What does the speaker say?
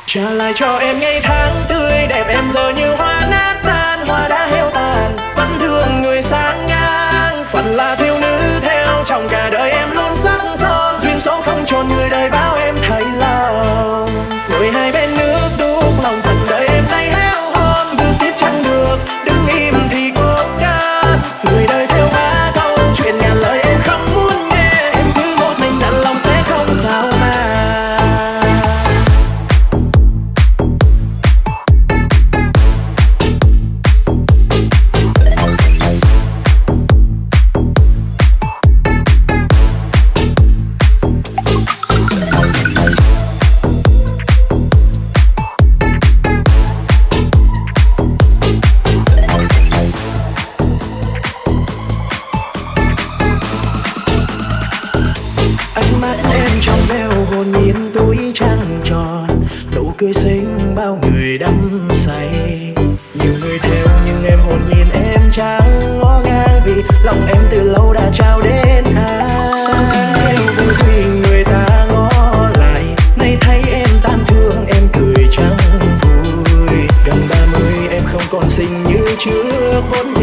trả lại cho em ngày tháng tươi đẹp. Em giờ như hoa nát tan, hoa đã héo tàn, vẫn thương người sang ngang. Phận là thiếu nữ theo trong cả đời em luôn sắc son, duyên số không tròn người đời bao em thay lòng. Ngồi hai bên nước đúc lòng phận đời em nay héo hon, bước tiếp chẳng được đứng im thì cố gắng. Người đời theo má câu chuyện ngàn lời em không muốn nghe, em cứ một mình dặn lòng sẽ không sao mà. Ánh mắt em trong veo hồn nhiên túi trăng tròn, nụ cười xinh bao người đắm say. Nhiều người theo nhưng em hồn nhiên em chẳng ngó ngang, vì lòng em từ lâu đã trao đến ai. Sao theo vui vì người ta ngó lại, nay thấy em tan thương em cười chẳng vui. Gần 30 em không còn xinh như trước, vốn